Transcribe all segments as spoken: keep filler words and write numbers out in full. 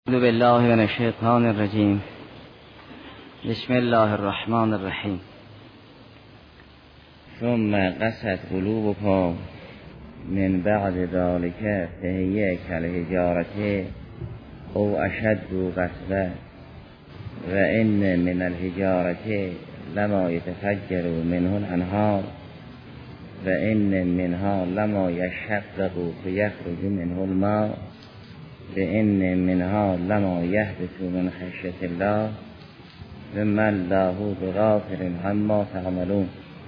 اعوذ بالله من الشیطان الرجیم. بسم الله الرحمن الرحیم. ثم قست قلوبكم من بعد ذلك فهي كالحجارة او اشد قسوة وان من الحجارة لما يتفجر منه الانهار وان منها لما يشقق فيخرج منه الماء وان منها لما يهبط من خشية الله وما الله بغافل عما تعملون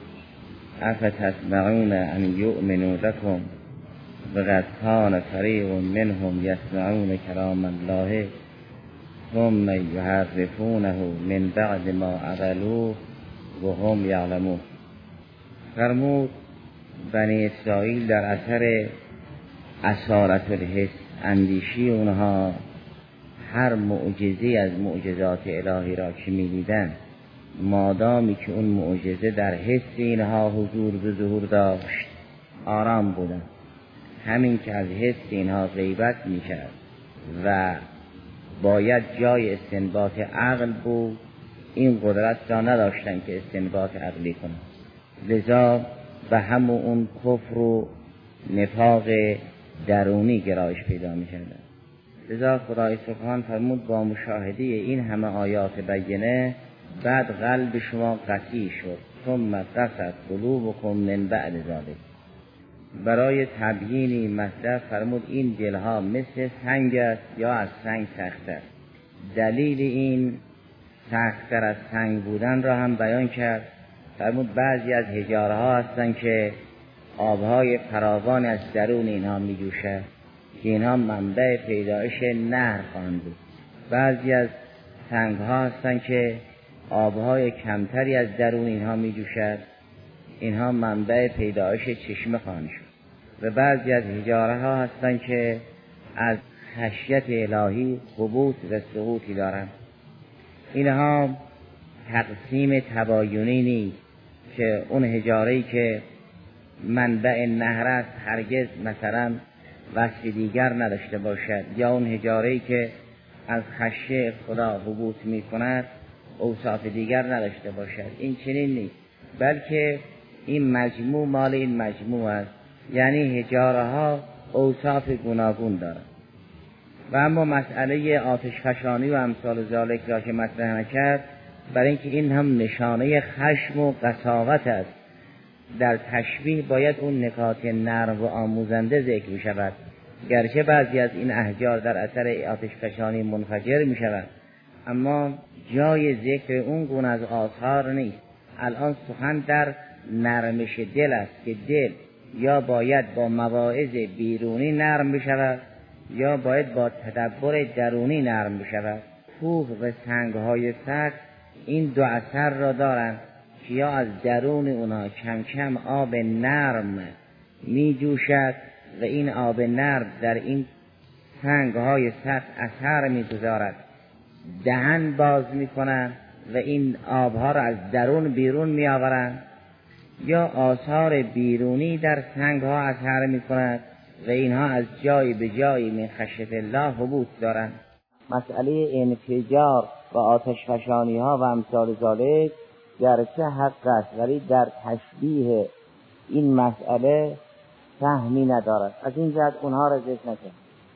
افتطمعون ان يؤمنوا لكم وقد كان فريق منهم يسمعون كلام الله ثم يحرفونه من بعد ما عقلوه وهم يعلمون. فرمود بنی اسرائیل در اثر اصالت الحس اندیشی اونها هر معجزه از معجزات الهی را که می‌دیدند، مادامی که اون معجزه در حس اینها حضور به ظهور داشت آرام بودند. همین که از حس اینها غیبت می‌کرد و باید جای استنباط عقل بود، این قدرت را نداشتند که استنباط عقلی کنند، لذا به همون اون کفر و نفاق درونی گرایش پیدا می‌کردند. لذا خدای سبحان فرمود با مشاهده این همه آیات بینه بعد قلب شما قسی شد. ثم قست قلوبکم من بعد ذلک. برای تبیین این مطلب فرمود این دلها مثل سنگ است یا از سنگ سخت‌تر. دلیل این سخت‌تر از سنگ بودن را هم بیان کرد. فرمود بعضی از حجاره ها هستند که آبهای فراوان از درون اینها می جوشد که اینها منبع پیدایش نهر خواهند بود. بعضی از سنگ ها هستند که آبهای کمتری از درون اینها می جوشد، اینها منبع پیدایش چشمه خواهند شد. و بعضی از حجاره ها هستند که از خشیت الهی هبوط و سقوطی دارند. اینها تقسیم تباینی نیست که اون حجاره‌ای که منبع نهر است هرگز مثلا وصف دیگر نداشته باشد، یا اون حجاره‌ای که از خشیه خدا هبوط می کند اوصاف دیگر نداشته باشد. این چنین نیست، بلکه این مجموع مال این مجموع است، یعنی حجاره ها اوصاف گوناگون دارند. و اما مسئله آتش فشانی و امثال ذالک را که مطرح نکرد، برای اینکه این هم نشانه خشم و قساوت است. در تشبیه باید اون نکات نرم و آموزنده ذکر می شود، گرچه بعضی از این احجار در اثر آتش فشانی منفجر می شود، اما جای ذکر اون گونه از آثار نیست. الان سخن در نرمش دل است که دل یا باید با مواعظ بیرونی نرم بشود یا باید با تدبر درونی نرم بشود. کوه و سنگ های سخت این دو اثر را دارند که یا از درون اونها کم کم آب نرم می جوشد و این آب نرم در این سنگ های سخت اثر می گذارد، دهن باز می کنند و این آبها را از درون بیرون می آورند، یا آثار بیرونی در سنگ ها اثر می کند و اینها از جای به جای من خشیت الله هبوط دارند. مسئله انفجار و آتش فشانی ها و امثال ذالک گرچه حق است، ولی در تشبیه این مسئله فهمی ندارد. از این جهت اونها را ذکر نکرد.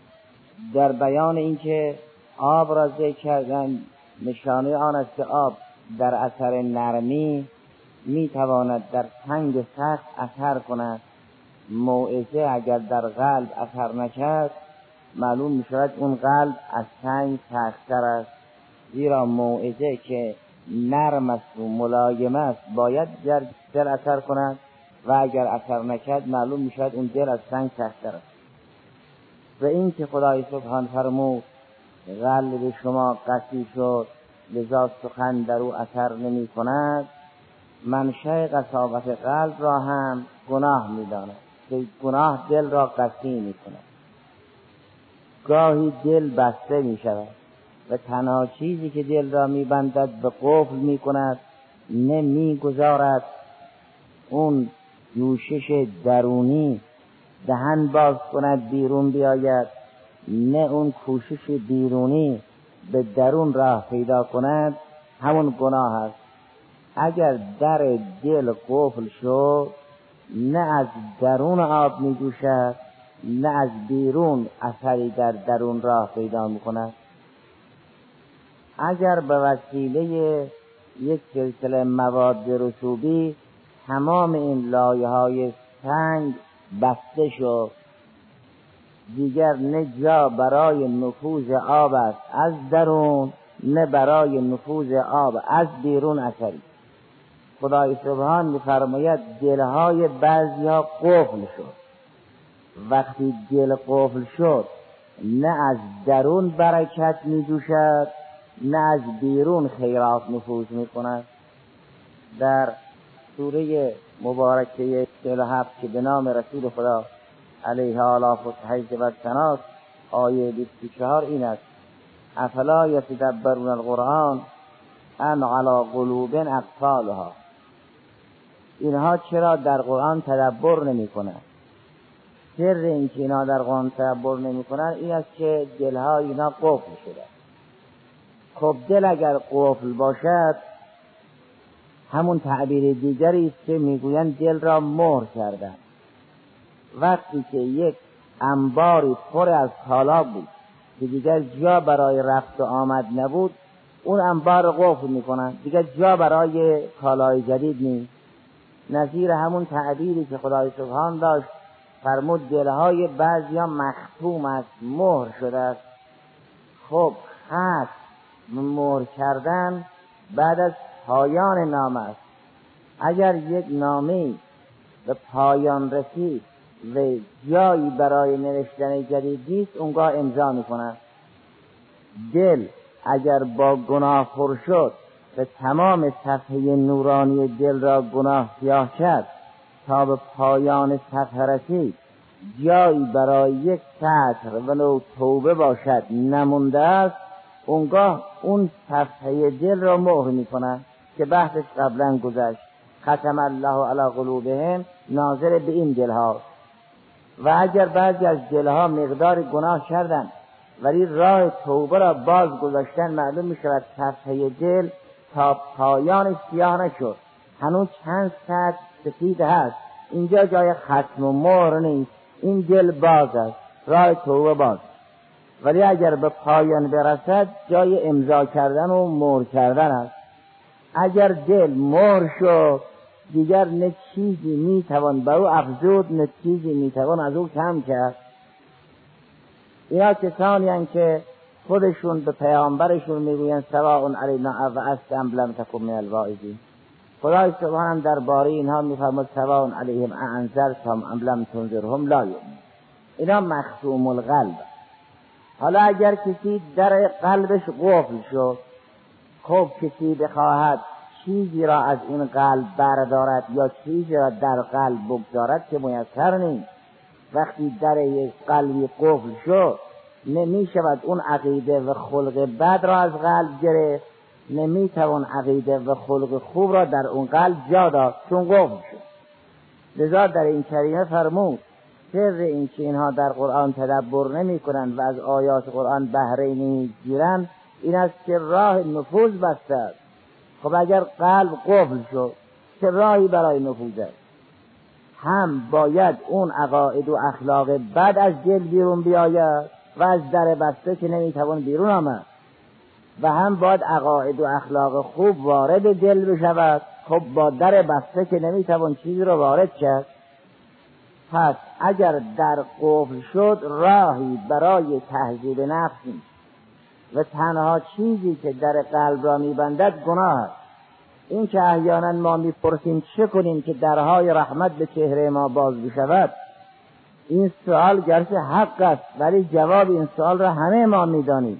در بیان اینکه آب را ذکر کردن نشانه آن است که آب در اثر نرمی می تواند در سنگ سخت اثر کند. موعظه اگر در قلب اثر نکرد معلوم می شود اون قلب از سنگ سخت‌تر است، زیرا موعظه که نرم است و ملایم است باید در دل اثر کند و اگر اثر نکرد معلوم می شود اون دل از سنگ سخت‌تر است. و این که خدای سبحان فرمود قلب شما قسی شد لذا سخن در او اثر نمی کند، منشأ قساوت قلب را هم گناه می داند که گناه دل را قسی می کند. گاهی دل بسته می شود و تنها چیزی که دل را می بندد به قفل می کند، نمی گذارد اون جوشش درونی دهن باز کند بیرون بیاید نه اون کوشش بیرونی به درون راه پیدا کند، همون گناه است. اگر در دل قفل شد، نه از درون آب می جوشد نه از بیرون اثری در درون راه پیدا می کند. اگر به وسیله یک سلسله مواد رسوبی تمام این لایه های سنگ بسته شد، دیگر نه جا برای نفوذ آب است از درون، نه برای نفوذ آب از بیرون اثری. خدای سبحان می‌فرماید دلهای بعضی‌ها قفل شد. وقتی دل قفل شد، نه از درون برکت می‌جوشد نه از بیرون خیرات نفوذ می‌کند. در سوره مبارکه چهل و هفت که به نام رسول خدا علیه آلاف و تحیز و سناس، آیه بیست و چهار این است: افلا یتدبرون القرآن ام علی قلوب اقفالها. اینها چرا در قرآن تدبر نمی کنند؟ سر این که اینها در قرآن تدبر نمی کنند این است که دلها اینا قفل شده. خب دل اگر قفل باشد، همون تعبیر دیگری است که میگویند دل را مهر کردن. وقتی که یک انباری پر از کالا بود که دیگر جا برای رفت و آمد نبود، اون انبار قفل میکنن، دیگر جا برای کالای جدید نیست. نظیر همون تعبیری که خدای سبحان داشت، فرمود دلهای بعضیا مختوم است، مهر شده است. خب ختم مهر کردن بعد از پایان نامه است. اگر یک نامه به پایان رسید و جایی برای نوشتن جدید نیست، اونگاه امضا میکنند. دل اگر با گناه پر شد و تمام صفحه نورانی دل را گناه سیاه کرد تا به پایان صفحه رسید، جایی برای یک سطر ولو توبه باشد نمونده است، اونگاه اون صفحه دل را مهر میکنند که بحثش قبلا گذشت. ختم الله علی قلوبهم ناظر به این دلها. و اگر بعضی از دلها مقدار گناه کردند ولی راه توبه را باز گذاشتن، معلوم می شود صفحه دل تا پایان سیاه نشد، هنوز چند سطر سفید هست. اینجا جای ختم و مهر نیست، این دل باز است، راه توبه باز. ولی اگر به پایان برسد، جای امضا کردن و مهر کردن است. اگر دل مهر شد، دیگر نه چیزی میتوان بر او افزود نه چیزی میتوان از او کم کرد. اینا کسانی هستند که خودشون به پیامبرشون میگویند سواء علینا اوعظت ام لم تکن من الواعظین. خدای سبحان در باره اینها میفرماید سواء علیهم اانذرتهم ام لم تنذرهم لا یؤمنون. اینا مختوم القلب. حالا اگر کسی در قلبش قفل شد، خب کسی بخواهد چیزی را از این قلب بردارد یا چیزی را در قلب بگذارد که میسر نیست. وقتی در یک قلبی قفل شد، نمی شود اون عقیده و خلق بد را از قلب گرفت، نمی توان عقیده و خلق خوب را در اون قلب جا داد، چون قفل شد. لذا در این کریمه فرمود سر این که اینها در قرآن تدبر نمی کنند و از آیات قرآن بهره نمی گیرند این است که راه نفوذ بسته است. خب اگر قلب قفل شد، چه راهی برای نفوذ است؟ هم باید اون عقاید و اخلاق بد از دل بیرون بیاید و از در بسته که نمیتوان بیرون آمد، و هم باید عقاید و اخلاق خوب وارد دل بشود. خب با در بسته که نمیتوان چیزی رو وارد کرد. پس اگر در قفل شد، راهی برای تهذیب نفس نیست و تنها چیزی که در قلب را میبندد گناه است. این که احیانا ما میپرسیم چه کنیم که درهای رحمت به چهره ما باز بشود، این سوال گرچه حق است ولی جواب این سوال را همه ما میدانیم.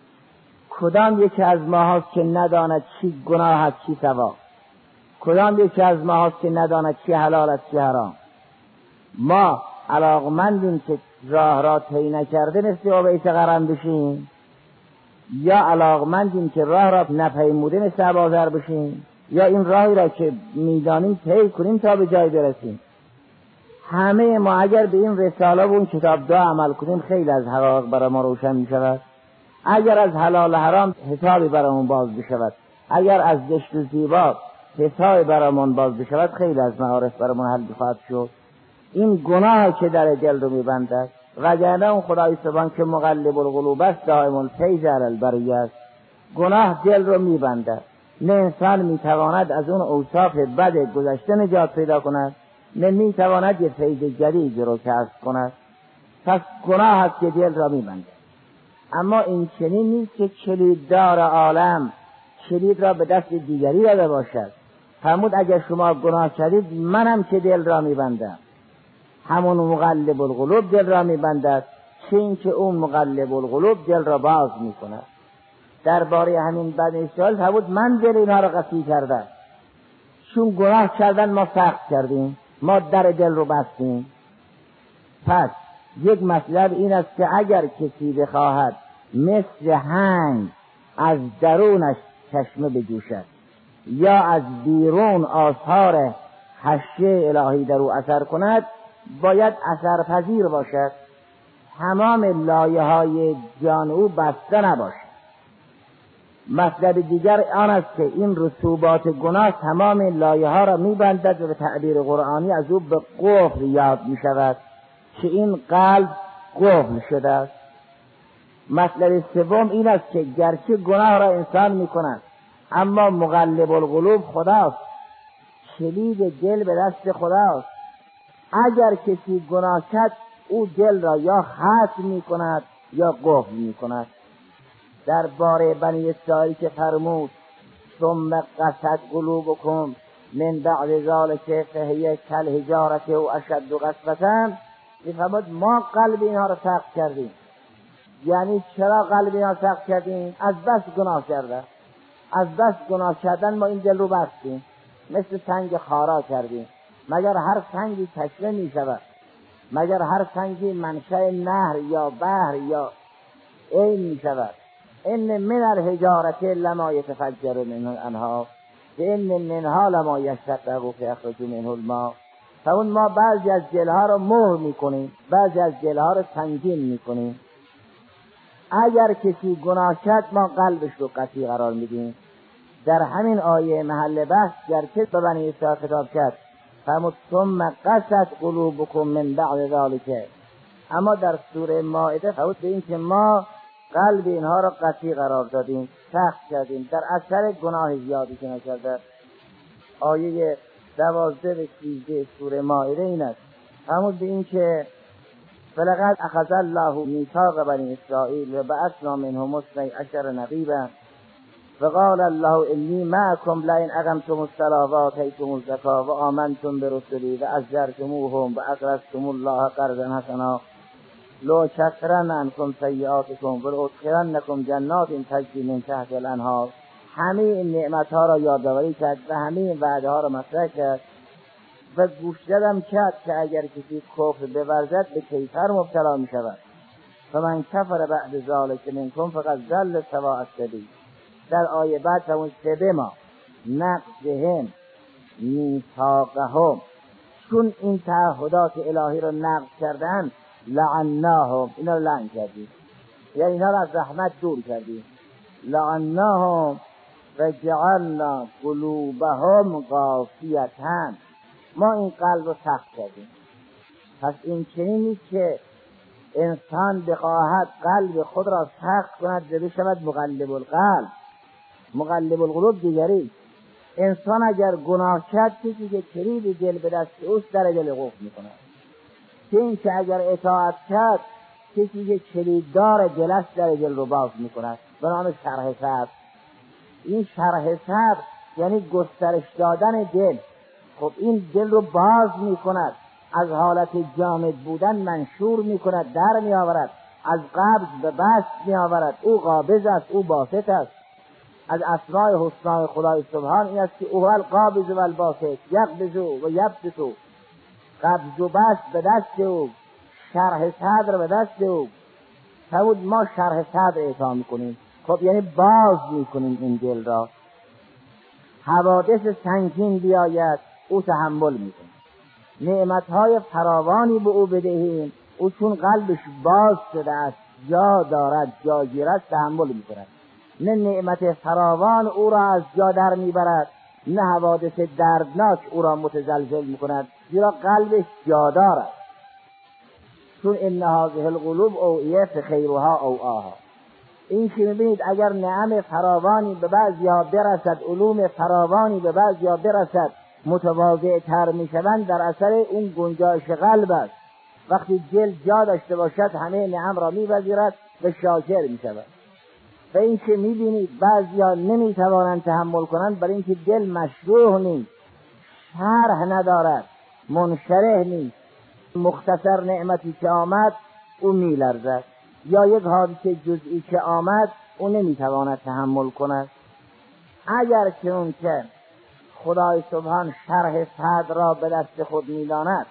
کدام یکی از ما هست که نداند چی گناه است چی ثواب؟ کدام یکی از ما هست که نداند چی حلال است چی حرام؟ ما علاقمندیم که راه را طی نکرده مثل اویس قرن بشیم، یا علاقمندیم که راه را نپیموده مثل ابوذر بشیم، یا این راهی را که میدانیم طی کنیم تا به جای برسیم؟ همه ما اگر به این رساله و اون کتاب دعا عمل کنیم خیلی از حقایق برای ما روشن می شود. اگر از حلال حرام حسابی برامون باز بشود، اگر از زشت و زیبا حسابی برامون باز بشود، خیلی از معارف برامون حل خواهد شد. این گناه که در دل رو میبندد، وگرنه اون خدای سبحان که مقلب القلوب است دائم الفیض علی البریه است. گناه دل رو میبندد، نه انسان میتواند از اون اوصاف بد گذشته نجات پیدا کند، نه میتواند یه فیض جدید رو کسب کند. پس گناه است که دل را میبندد. اما این چنین نیست که کلیددار عالم کلید را به دست دیگری داده باشد. فرمود اگر شما گناه کردید منم که دل را میبندم. همون مقلب القلوب دل را میبندد، چه این که اون مقلب القلوب دل را باز میکند. درباره همین بنی اسرائیل فرمود من دل اینها را قطعی کردم، چون گناه کردن ما سخت کردیم، ما در دل رو بستیم. پس یک مطلب این است که اگر کسی بخواهد مثل هنگ از درونش چشمه بجوشد یا از بیرون آثار حشیه الهی در او اثر کند، باید اثرپذیر باشد، تمام لایه های جان او بسته نباشد. مطلب دیگر آن است که این رسوبات گناه تمام لایه ها را میبندد و به تعبیر قرآنی از او به قفل یاد می شود که این قلب قفل شده است. مطلب سوم این است که گرچه گناه را انسان می کند اما مقلب القلوب خداست، کلید دل به دست خداست. اگر کسی گناه کرد او دل را یا ختم می کند یا قفل می کند. در باره بنی اسرائیل که فرمود ثم قست قلوبکم من بعد ذلک فهی کالحجارة و اشد قسوة، میفرماد ما قلب اینها را سخت کردیم. یعنی چرا قلب اینها سخت کردیم؟ از بس گناه کردن. از بس گناه کردن ما این دل رو بستیم، مثل سنگ خارا کردیم. مگر هر سنگی چشمه می شود؟ مگر هر سنگی منشأ نهر یا بحر یا عین می شود؟ ان من الحجارة لما يتفجر منه الانهار و ان منها لما يشقق فيخرج منه الماء. فاون ما بعضی از گلها رو مهر میکنیم، بعضی از گلها رو سنگین میکنیم. اگر کسی گناه کرد ما قلبش رو قطعی قرار میدیم. در همین آیه محل بحث گرچه به بنی اسرائیل خطاب کرد فرمود ثم قست قلوبکم من بعد ذلک، اما در سوره مائده فرمود به این که ما قلب اینها را قطعی قرار دادیم، سخت کردیم در اثر گناه زیادی که نکرده. آیه دوازده و سیزده سوره مائده این است، فرمود به این که فلقد اخذ الله میثاق بنی اسرائیل و بعثنا منهم اثنی عشر نقیبا فقال الله انی معکم لئن اقمتم الصلاة و آتیتم الزکاة و آمنتم برسلی و عزرتموهم و اقرضتم الله قرضا حسنا لأکفرن عنکم سیئاتکم و لأدخلنکم جنات تجری من تحتها الانهار. همه این نعمت ها را یادآوری کرد و همه این وعده ها را مطرح کرد و گوش دادم کرد که اگر کسی کفر بورزد به کیفر مبتلا می شود. فمن کفر بعد ذلک منکم فقد ضل سواء السبیل. در آیه بعد همون سبه ما نقضهم میثاقهم، چون این تعهدات الهی را نقض کردن لعناهم، اینا رو لعن کردیم، یعنی اینا را از رحمت دور کردیم. لعناهم و جعلنا قلوبهم قاسیة، ما این قلب رو سخت کردیم. پس این چنین نیست که انسان بخواهد قلب خود را سخت کند و بشود مقلب القلب. مقلب القلوب دیگری. انسان اگر گناه کرد کسی که کلید دل به دست اوست در دل قفل میکند، که این که اگر اطاعت کرد کسی که کلیددار دل است در دل رو باز میکند. به نام شرح صدر. این شرح صدر یعنی گسترش دادن دل. خب این دل رو باز میکند، از حالت جامد بودن منشور میکند، در میآورد، از قبض به بسط میآورد. او قابض است، او باسط است. از اسماء حسنا خدای سبحان این است که او القابض و الباسط، یقبض و یبسط، قبض و بسط به دست او، شرح صدر به دست او. فرمود ما شرح صدر اعطا میکنیم. خب یعنی باز میکنیم این دل را. حوادث سنگین بیاید او تحمل میکنه، نعمتهای فراوانی به او بدهیم، او چون قلبش باز شده است، جا دارد، جا گیرد، تحمل میکند. نه نعمت فراوان او را از جا در میبرد، نه حوادث دردناک او را متزلزل میکند، زیرا قلبش جا دارد. چون ان هذه القلوب اوعیه فخیرها اوعاها. این که میبینید اگر نعم فراوانی به بعضی‌ها برسد، علوم فراوانی به بعضی‌ها برسد، متواضع تر میشوند، در اثر اون گنجایش قلب است. وقتی دل جا داشته باشد همه نعم را میپذیرد و شاکر میشود. و این که میبینید بعضی‌ها نمیتوانند تحمل کنند برای اینکه دل مشروح نیست، شرح ندارد، منشرح نیست. مختصر نعمتی که آمد او میلرزد، یا یک حادثه جزئی که آمد او نمیتواند تحمل کند. اگر که اون که خدای سبحان شرح صدر را به دست خود میداند،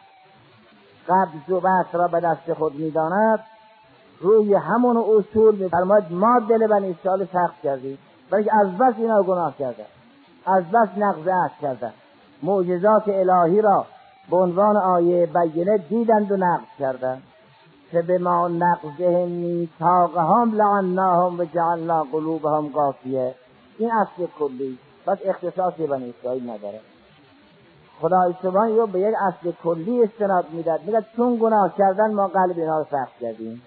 قبض و بسط را به دست خود میداند، روی همون اصول میفرماید ما دل بنی اسرائیل سخت کردیم، بلکه از بس اینا گناه کردن، از بس نقض عهد کردن، معجزات الهی را به عنوان آیه بینه دیدند و نقض کردند. که به ما نقضهم میثاقهم لعناهم و جعلنا قلوبهم قاسیه. این اصل کلی، بس اختصاصی بنی اسرائیل نداره. خدای سبحان رو به یک اصل کلی استناد میداد، میگه چون گناه کردن ما قلب اینا رو سخت کردیم.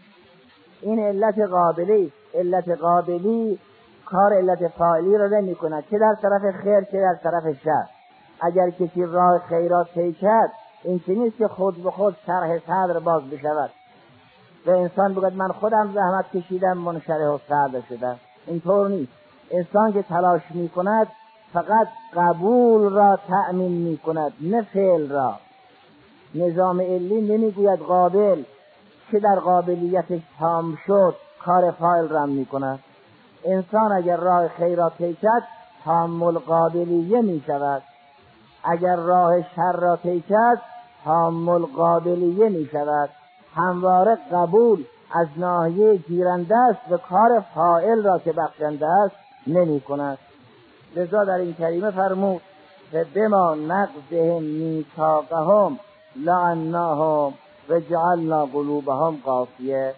این علت قابلی، علت قابلی کار علت فاعلی رو نمی کند، چه در طرف خیر چه در طرف شر. اگر کسی راه خیرات طی کرد، این چه نیست که خود به خود شرح صدر باز بشود و انسان بگوید من خودم زحمت کشیدم منشرح و صدر شدم. اینطور نیست. انسان که تلاش می کند فقط قبول را تأمین می کند، نه فعل را. نظام علی نمی گوید قابل، که در قابلیتش تام شد کار فاعل را می کند. انسان اگر راه خیرات طی کرد تحمل قابلیه می شود، اگر راه شر را طی کرد تحمل قابلیه می شود. همواره قبول از ناحیه گیرنده است و کار فاعل را که بخشنده است نمی کند. لذا در این کریمه فرمود که بما نقضهم میثاقهم لعناهم و جعلنا قلوبهم قاسیه.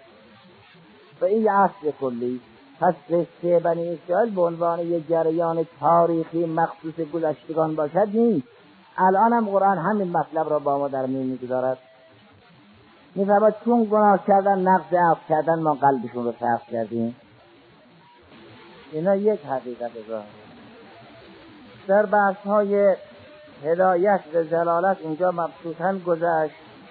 و این اصل کلی. پس قصه بنی اسرائیل به عنوان یک جریان تاریخی مخصوص گذشتگان باشد نیست. الان هم قرآن همین مطلب را با ما در میان می‌گذارد. می‌فرماید چون گناه کردن، نقض عهد کردن، ما قلبشون رو سخت کردیم. اینا یک حقیقت ظاهره. در بحث‌های هدایت و ضلالت اینجا مبسوطاً گذشت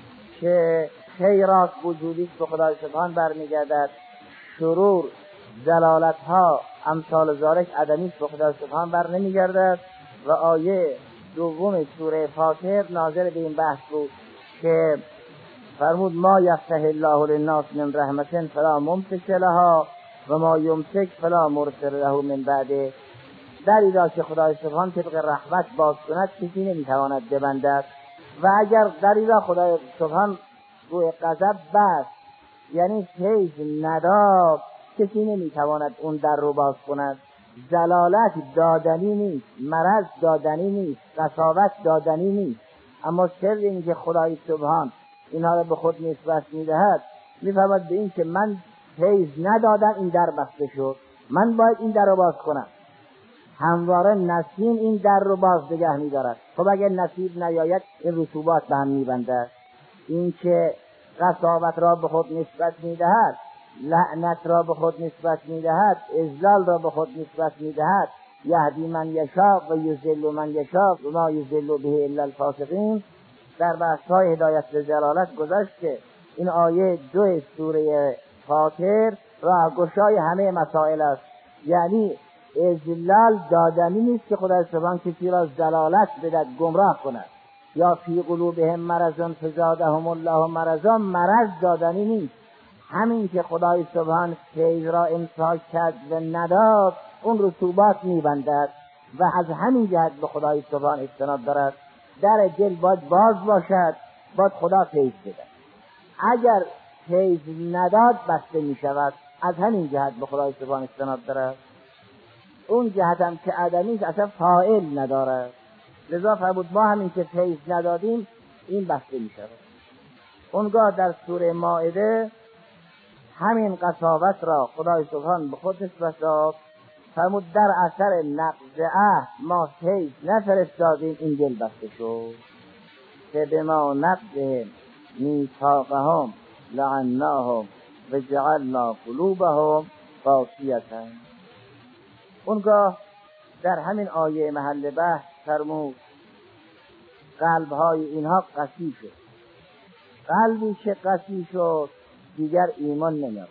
که خیرات وجودی به خدای سبحان برمیگردد، شرور ضلالت‌ها امثال ذالک عدمی به خدای سبحان بر نمیگردد. و آیه دوم سوره فاطر ناظر به این بحث بود که فرمود ما یفتح الله للناس من رحمة فلا ممسک لها و ما یمسک فلا مرسل له من بعده. دری را که خدای سبحان طبق رحمت باز کند کسی نمیتواند ببندد، و اگر دری را خدای سبحان روی غضب بست، یعنی فیض نداد، کسی نمیتواند اون در رو باز کند. ضلالت دادنی نیست، مرض دادنی نیست، قساوت دادنی نیست، اما سر این که خدای سبحان اینها را به خود نسبت میدهد، میفهمد به این که من فیض ندادم، این در بسته شد، من باید این در رو باز کنم. همواره نسیم این در رو باز نگه می‌دارد. خب اگر نصیب نیاید این رسوبات به هم می‌بندد. این که قساوت را به خود نسبت می‌دهد، لعنت را به خود نسبت می‌دهد، اذلال را به خود نسبت می‌دهد، یهدی من یشاء و یضل من یشاء و ما یضل به الا الفاسقین. در بحث‌های هدایت و ضلالت گذشت که این آیه دو سوره فاطر راهگشای همه مسائل است. یعنی اذلال دادنی نیست که خدای سبحان کسی را ضلالت بدهد، گمراه کند، یا فی قلوبهم مرض فزادهم الله مرضا، مرض دادنی نیست. همین که خدای سبحان فیض را امساک کرد و نداد، اون رسوبات میبندد و از همین جهت به خدای سبحان استناد دارد. در دل باید باز باشد، باید خدا فیض بده. اگر فیض نداد بسته میشود. از همین جهت به خدای سبحان استناد دارد. اون جهت هم که عدمی اصلا فاعل نداره. لذا فرمود ما همین که فیض ندادیم این بسته می شود. اونگاه در سوره مائده همین قساوت را خدای سبحان به خود نسبت داد، فرمود در اثر نقض عهد ما حیث نفرستادیم این دل بسته شد که به ما نقضهم میثاقهم لعناهم و جعلنا قلوبهم قاسیة. اونگاه در همین آیه محل بحث فرمود قلبهای اینها قسی شد. قلبی که قسی شد دیگر ایمان نمیاد.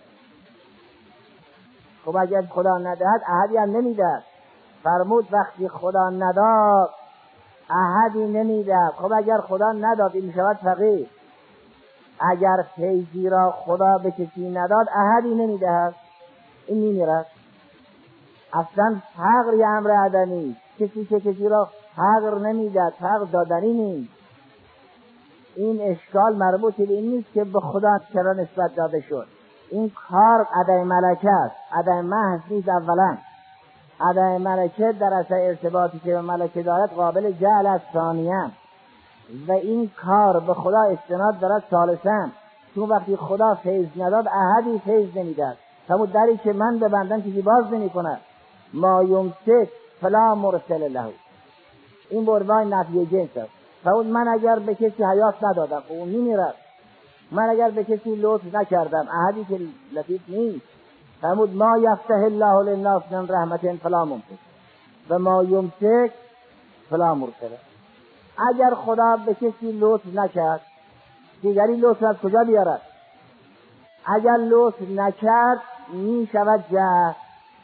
خب اگر خدا ندهد احدی هم نمیدهد. فرمود وقتی خدا نداد احدی نمیدهد. خب اگر خدا نداد این میشود فقیر. اگر فیضی را خدا به کسی نداد احدی نمیدهد، این میمیرد. اصلا فقر یه امر عدمی، کسی که کسی را فقر نمیدهد فقر دادنی نیست. این اشکال مربوط به این نیست که به خدا چرا نسبت داده شد. این کار عدم ملکه است، عدم محض نیست. اولا عدم ملکه در اثر ارتباطی که به ملکه دارد قابل جعل است. ثانیاً و این کار به خدا استناد دارد. ثالثاً چون وقتی خدا فیض نداد احدی فیض نمیداد. همون دری که من ببندم کسی باز نمی کند. ما یمسک فلا مرسل له، این بردای نفی جنس است. فرمود من اگر به کسی حیات ندادم اون میمیرد. من اگر به کسی لطف نکردم احدی که لطیف نیست. فرمود ما یفتح الله للناس من رحمت فلا ممسک و ما یمسک فلا مرسل. اگر خدا به کسی لطف نکرد دیگری لطف از کجا بیارد؟ اگر لطف نکرد می شود جهل.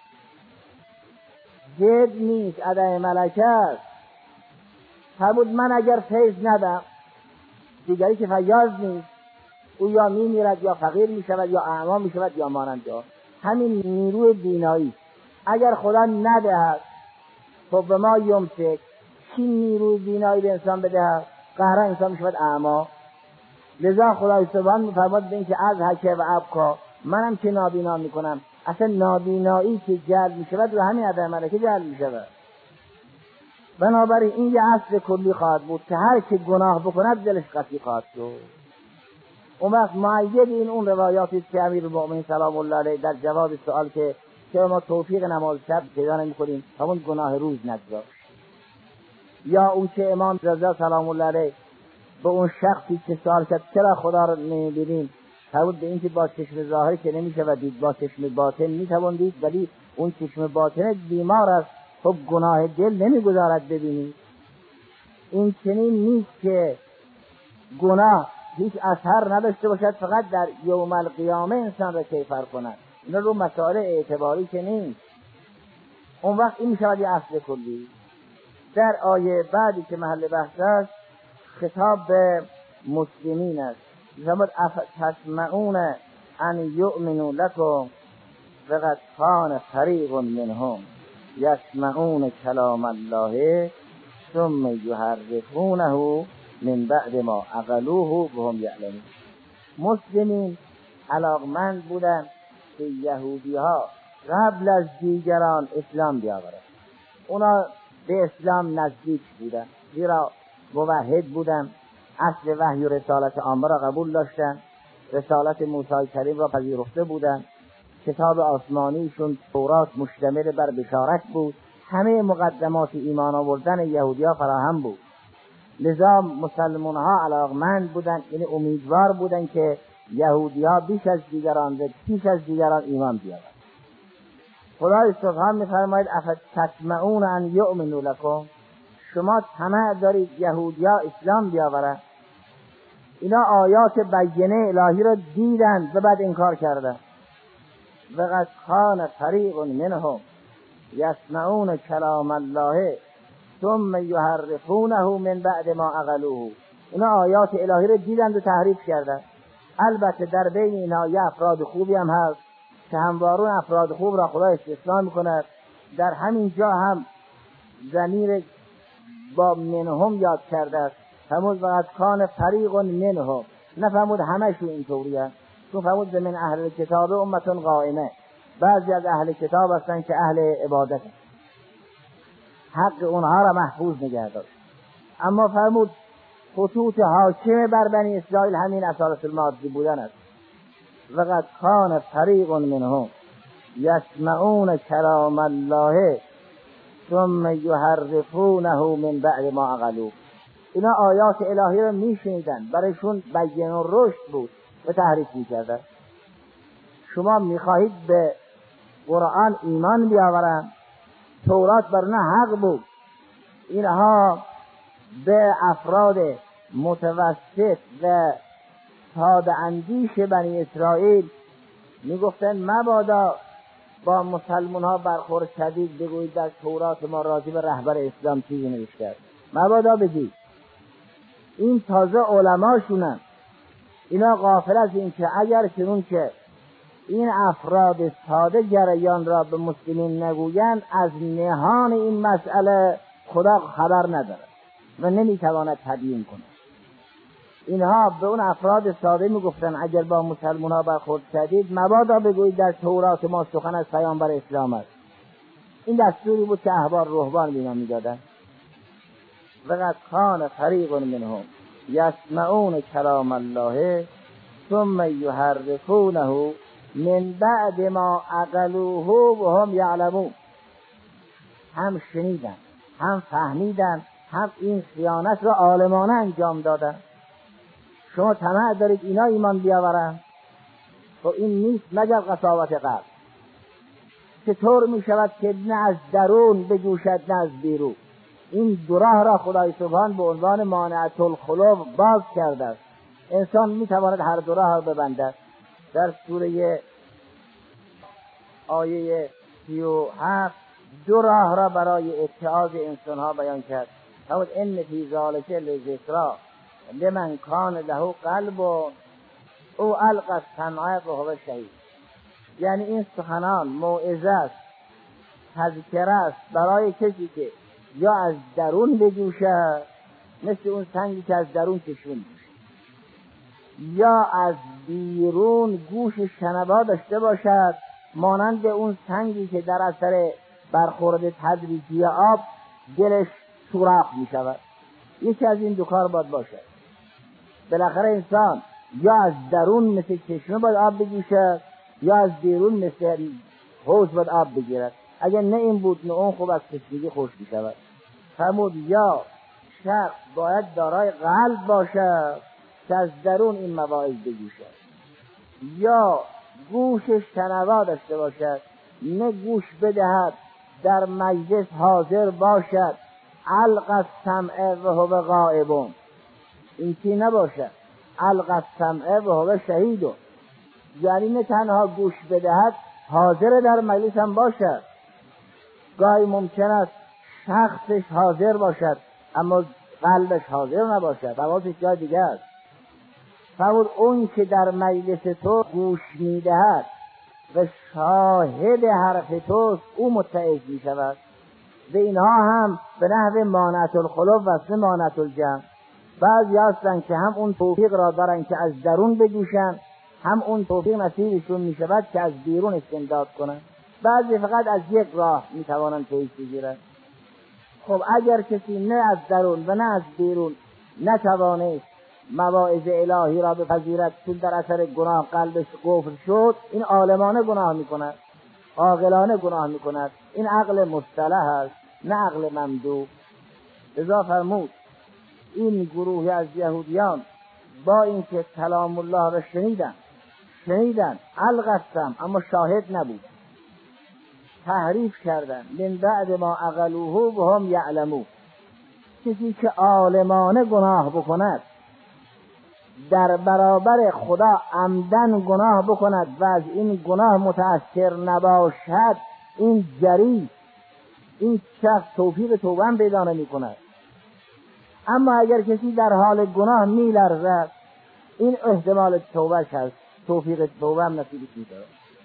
جد نیست، عدم ملکه است. فرمود من اگر فیض ندم دیگری که فیاض نیست، او یا می میرد یا فقیر می شود یا اعما می شود یا مانند جا. همین نیروی بینایی اگر خدا ندهد خب به ما یمسک، چی نیروی بینایی به انسان بدهد؟ قهرا انسان می شود اعما. لذا خدای سبحان می فرماد به این که از حکه و ابکا منم که نابینا می کنم. اصلا نابینایی که جلب می شود و همین عدم ملکه جلب می شود. بنابراین این یه اصل کلی خواهد بود که هر که گناه بکند دلش قسی خواهد شد. اون وقت معید این اون روایاتی که امیرالمؤمنین سلام الله علیه در جواب سوال که چرا ما توفیق نماز شب پیدا نمی‌کنیم همون گناه روز نگذاشت، یا اون که امام رضا سلام الله علیه به اون شخصی که سوال کرد چرا خدا رو نمی‌بینیم، فرمود به این که با چشم ظاهر که نمی‌شود دید، با چشم باطن می‌توان دید، ولی اون چشم باطن بیمار است، خب گناه دل نمی‌گذارد ببینید. این چنین نیست که گناه هیچ اثر نداشته باشد فقط در یوم القیامه انسان را کیفر کند. اینا رو مسائل اعتباری که نیست. اون وقت این میشود یه اصل کلی. در آیه بعدی که محل بحث است خطاب به مسلمین است. فرمود افتسمعون ان یؤمنوا لکم وقد کان فریق منهم یسمعون کلام الله ثم یحرفونه من بعد ما عقلوه و هم یعلمون. مسلمین علاقمند بودن که یهودی ها قبل از دیگران اسلام بیاورند. اونا به اسلام نزدیک بودن، زیرا موحد بودن، اصل وحی و رسالت عامه را قبول داشتن، رسالت موسی کریم را پذیرفته بودن، کتاب آسمانیشون تورات مشتمل بر بشارت بود، همه مقدمات ایمان آوردن یهودی ها فراهم بود. لذا مسلمان ها علاقمند بودن، یعنی امیدوار بودن که یهودی ها بیش از دیگران و بیش از دیگران ایمان بیارند. خدای سبحان می‌فرماید افتسمعون ان یؤمنوا لکم، شما طمع دارید یهودی ها اسلام بیاورند. اینا آیات بینه الهی را دیدند و بعد انکار کردند. وقد کان فریق منهم یسمعون کلام الله ثم یحرفونه من بعد ما عقلوه. اینا آیات الهی را دیدند و تحریف کردند. البته در بین اینا یه افراد خوبی هم هست که هموارون افراد خوب را خدا استثناء می‌کند. در همین جا هم ضمیر با منهم یاد کرده است. فرمود وقد کان فریق منهم، نفرمود همشون اینطوریه، چون فرمود من اهل کتاب امتون قائمه، بعضی از اهل کتاب هستن که اهل عبادت حق اونها را محفوظ نگه داشت. اما فرمود خطوط حاکم بر بنی اسرائیل همین اصالت المادی بودن است. وقد کان فریق منهم یسمعون کلام الله ثم یحرفونه من بعد ما عقلوه. اینا آیات الهی رو میشنیدن، برایشون بیان و رشد بود و تحریف میکردن. شما میخواهید به قرآن ایمان بیاورن، تورات برنا حق بود. اینها به افراد متوسط و ساده اندیش بنی اسرائیل میگفتن مبادا با مسلمان ها برخورد شدید بگویید در تورات ما راجع به رهبر اسلام چیزی نوشته است، مبادا بگید. این تازه علماشونن. اینا غافل از این که اگر چنون که این افراد ساده جریان را به مسلمین نگویند، از نهان این مسئله خدا خبر نداره و نمیتواند تبیین کنه. اینها به اون افراد ساده میگفتن اگر با مسلمان ها برخورد شدید مبادا بگویید در تورات ما سخن از پیامبر اسلام است. این دستوری بود که احبار رهبان بینا میدادن. وقد کان فریق منهم یسمعون کلام الله ثم یحرفونه من بعد ما عقلوه و هم یعلمون. هم شنیدن، هم فهمیدن، هم این خیانت را عالمانه انجام دادن. شما طمع دارید اینا ایمان بیاورن؟ خب این نیست مگر قساوت قلب. چطور می شود که نه از درون بجوشد نه از بیرون؟ این دو راه را خدای سبحان به عنوان مانعة الخلو باز کرده است. انسان می تواند هر دو راه را ببندد. در سوره آیه سی و هفت دو راه را برای اتعاظ انسان ها بیان کرد. فرمود ان فی ذلک لذکری لمن کان له قلب او القی السمع و هو شهید. یعنی این سخنان موعظه است، تذکره است برای کسی که یا از درون بجوشد مثل اون سنگی که از درون کشون میشه، یا از بیرون گوش شنوا داشته باشد مانند اون سنگی که در اثر برخورد تدریجی آب دلش سوراخ می شود. یکی از این دو کار باید باشد. بالاخره انسان یا از درون مثل چشمه باید آب بجوشد یا از بیرون مثل حوض باید آب بگیرد. اگر نه این بود نه اون خوب از تشنگی خوش می شود. فرمود یا شخص باید دارای قلب باشد که از درون این مواعظ بجوشد، یا گوش شنوا داشته باشد نه گوش بدهد در مجلس حاضر باشد القی السمع و هو غائب. این چی نباشد القی السمع و هو شهید، یعنی نه تنها گوش بدهد حاضر در مجلس هم باشد. گاهی ممکن است شخصش حاضر باشد اما قلبش حاضر نباشد، حواسش جای دیگه است. فرمود اون که در مجلس تو گوش میدهد و شاهد حرف توست او متعظ می شود. به اینها هم به نحو مانعة الخلو و مانعة الجمع. بعضی هستن که هم اون توفیق را دارن که از درون بجوشن، هم اون توفیق نصیبشون می شود که از بیرون استمداد کنن. بعضی فقط از یک راه می توانن پیش بگیرن. خب اگر کسی نه از درون و نه از بیرون نتوانست مواعظ الهی را بپذیرد چون در اثر گناه قلبش قفل شد، این عالمانه گناه میکند، عاقلانه گناه میکند. این عقل مصطلح است نه عقل ممدوح. لذا فرمود این گروه از یهودیان با اینکه کلام الله را شنیدن شنیدن القی السمع اما شاهد نبود، تحریف کردن من بعد ما عقلوه و هم یعلمون. کسی که عالمانه گناه بکند در برابر خدا عمدن گناه بکند و از این گناه متأثر نباشد، این جری این شخص توفیق توبه هم پیدا نمی کند. اما اگر کسی در حال گناه می لرزد این احتمال توبهش هست، توفیق توبه هم نصیبش می شود.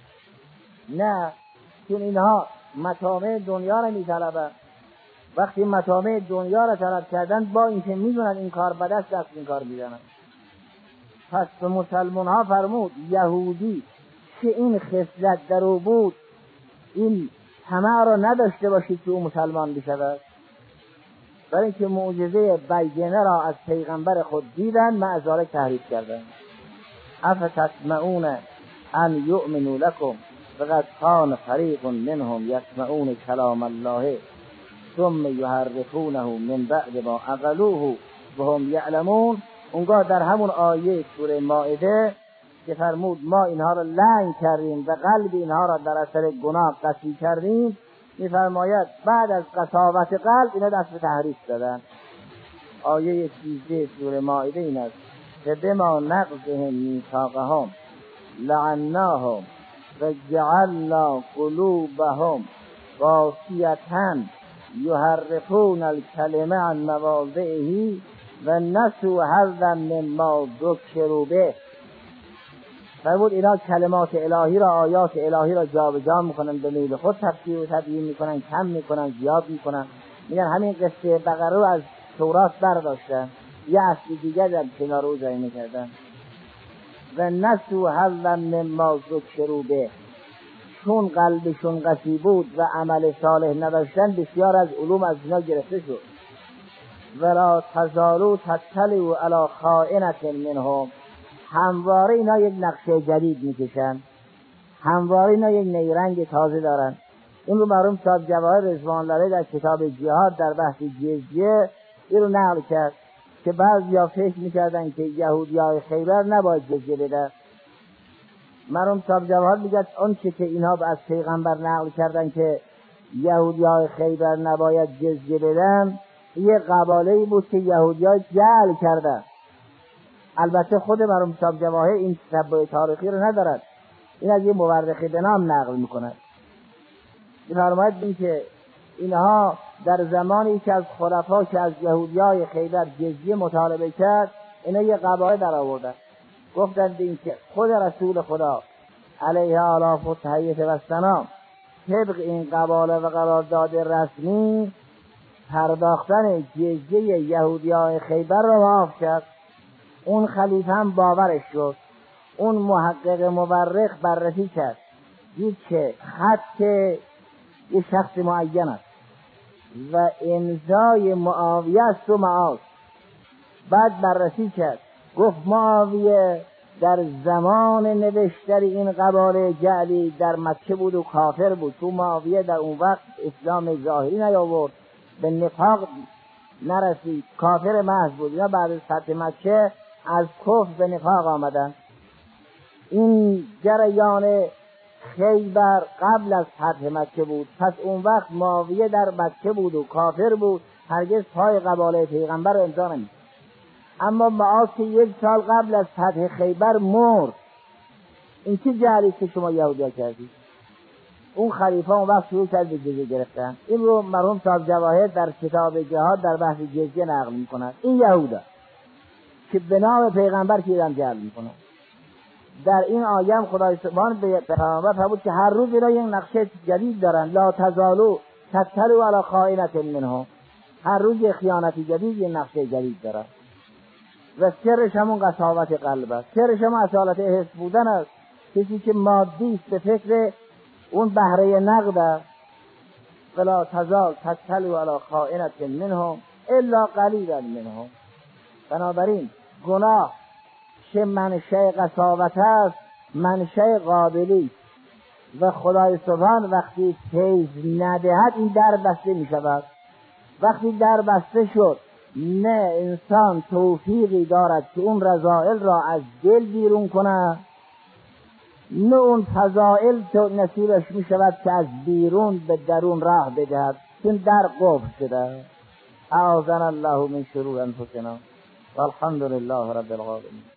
نه، چون اینها مطامع دنیا را می طلبند. وقتی مطامع دنیا را طلب کردن با اینکه می دونن این کار بد است دست این کار می زنن. پس به مسلمان ها فرمود یهودی که این خصلت در او بود این طمع را نداشته باشید که او مسلمان بشود. برای اینکه معجزه بینه را از پیغمبر خود دیدن مع ذالک تحریف کردن. افتطمعون ان یؤمنوا لکم وقد کان فریق منهم یسمعون کلام الله ثم یحرفونه من بعد ما عقلوه وهم یعلمون. اونگاه در همون آیه سوره مائده که فرمود ما اینها را لعن کردیم و قلب اینها را در اثر گناه قسی کردیم، می‌فرماید بعد از قساوت قلب اینا دست به تحریف دادن. آیه سیزده سوره مائده این است که بما نقضهم میثاقهم لعناهم و جعلنا قلوبهم قاسیة یحرفون الکلمه عن مواضعه و نسوا حظا مما ذکروا به. فرمود اینا کلمات الهی را، آیات الهی را جابجا میکنن، به میل خود تفسیر و تبیین میکنن، کم میکنن، زیاد میکنن. میگن همین قصه بقره رو از تورات برداشتن، یه اصل دیگر در کنار رو جای میکردن. و نسوا حظا مما ذکروا به، چون قلبشون قسی بود و عمل صالح نداشتن بسیار از علوم از اینا گرفته شد. ولا تزالوا تطلعوا علی خائنة منهم، همواره اینا یک نقشه جدید میکشن، همواره اینا یک نیرنگ تازه دارن. این رو مرحوم صاحب جواهر رضوان الله در کتاب جهاد در بحث جزیه این رو نقل کرد که بعضیا فکر میکردن که یهودیای خیبر نباید جزیه بدن. مرحوم صاحب جواهر میگه اون چه که اینها از پیغمبر نقل کردن که یهودیای خیبر نباید جزیه بدن، یه قباله‌ای بود که یهودیای جعل کردن. البته خود مرحوم صاحب جواهر این تتبع تاریخی رو ندارد، این از یه مورخ به نام نقل میکند. می‌فرماید این که اینها در زمانی که از خلفا که از یهودیای خیبر جزیه مطالبه کرد، اینا یه قباله در آوردن، گفتند این که خود رسول خدا علیه آلاف و تحییت و سلام طبق این قباله و قرارداد رسمی پرداختن جزیه یهودیای خیبر را معاف کرد. اون خلیفه هم باورش شد، اون محقق مورخ بررسی کرد، دید که خط یه شخص معین است و امضای معاویه است و معاص. بعد بررسی کرد، گفت معاویه در زمان نوشتن این قباله جعلی در مکه بود و کافر بود، تو معاویه در اون وقت اسلام ظاهری نیاورد، به نفاق نرسید، کافر محض بود. اینا بعد از فتح مکه از کفر به نفاق آمدن. این جریان خیبر قبل از فتح مکه بود، پس اون وقت معاویه در مکه بود و کافر بود، هرگز پای قباله پیغمبر رو امضا نمی‌کرد. اما معاص که یک سال قبل از فتح خیبر مرد. این چه جعلی که شما یهودیا کردید؟ اون خلیفه اون وقت شروع کرد به جزیه گرفتن. این رو مرحوم صاحب جواهر در کتاب جهاد در بحث جزیه نقل می‌کند. این یهودا که به نام پیغمبر کیدم جعل می‌کنه. در این آیه خدای سبحان به پیغمبر فرمود که هر روز اینا یک نقشه جدید دارن، لا تزالوا تطلعوا علی خائنة منهم، هر روز یک خیانتی جدید، یک نقشه جدید دارن. و سرش همون قساوت قلب است، سرش هم اصالت حس بودن است. کسی که مادی است به فکر اون بهره نقد است. ولا تزال تطلع علی خائنة منهم الا قلیلا منهم. بنابراین گناه چه منشأ قساوت است، منشأ قابلی و خدای سبحان وقتی فیض ندهد این در بسته می شود. وقتی در بسته شد نه انسان توفیقی دارد که اون رذائل را از دل بیرون کنه، نه اون فضائل تو نصیبش می شود که از بیرون به درون راه بدهد، چون در قفل شده. اعاذنا الله من شرور انفسنا والحمد لله رب العالمین.